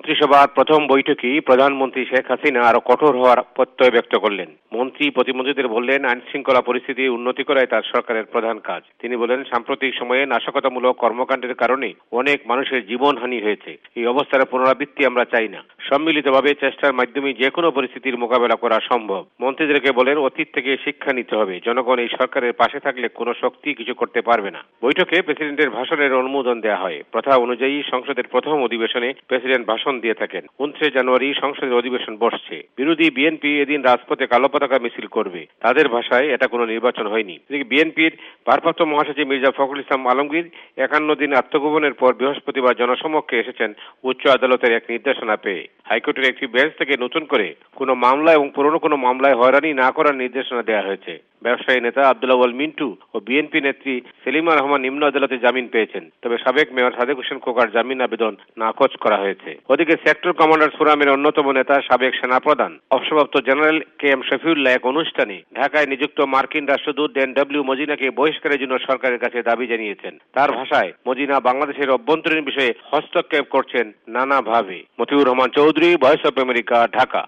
মন্ত্রিসভার প্রথম বৈঠকেই প্রধানমন্ত্রী শেখ হাসিনা আরো কঠোর হওয়ার প্রত্যয় ব্যক্ত করলেন। মন্ত্রী প্রতিমন্ত্রীদের বললেন, আইন শৃঙ্খলা পরিস্থিতি উন্নতি করাই তার সরকারের প্রধান কাজ। তিনি বলেন, সাম্প্রতিক সময়ে নাশকতামূলক কর্মকাণ্ডের কারণে অনেক মানুষের জীবনহানি হয়েছে। এই অবস্থার পুনরাবৃত্তি আমরা চাই না। সম্মিলিতভাবে চেষ্টার মাধ্যমে যে কোনো পরিস্থিতির মোকাবেলা করা সম্ভব। মন্ত্রীদেরকে বলেন, অতীত থেকে শিক্ষা নিতে হবে। জনগণ এই সরকারের পাশে থাকলে কোনো শক্তি কিছু করতে পারবে না। বৈঠকে প্রেসিডেন্টের ভাষণের অনুমোদন দেওয়া হয়। প্রথা অনুযায়ী সংসদের প্রথম অধিবেশনে প্রেসিডেন্ট ভাষণ দিয়ে থাকেন। 29 জানুয়ারি সংসদের অধিবেশন বসছে। বিরোধী বিএনপি এদিন রাজপথে কালো পতাকা মিছিল করবে। তাদের ভাষায় এটা কোনো নির্বাচন হয়নি। এদিকে বিএনপির ভারপ্রাপ্ত মহাসচিব মির্জা ফখরুল ইসলাম আলমগীর 51 দিন আত্মগোপনের পর বৃহস্পতিবার জনসমক্ষে এসেছেন উচ্চ আদালতের এক নির্দেশনা পেয়ে। হাইকোর্টের একটি বেঞ্চ থেকে নতুন করে কোনো মামলা এবং পুরনো কোনো মামলায় হয়রানি না করার নির্দেশনা দেওয়া হয়েছে। ব্যবসায়ী নেতা আব্দুল আউয়াল মিন্টু ও বিএনপি নেত্রী সেলিমা রহমান নিম্ন আদালতে জামিন পেয়েছেন। তবে সাবেক মেয়র সাদেক হোসেন খোকার জামিন আবেদন নাকচ করা হয়েছে। ওদিকে সেক্টর কমান্ডার ফোরামের অন্যতম নেতা সাবেক সেনাপ্রধান অবসরপ্রাপ্ত জেনারেল কে এম শফিউল্লাহ এক অনুষ্ঠানে ঢাকায় নিযুক্ত মার্কিন রাষ্ট্রদূত ড্যান ডব্লিউ মজিনাকে বহিষ্কারের জন্য সরকারের কাছে দাবি জানিয়েছেন। তার ভাষায়, মজিনা বাংলাদেশের অভ্যন্তরীণ বিষয়ে হস্তক্ষেপ করছেন নানাভাবে। Motiur Rahman Chowdhury, Voice of America, Dhaka.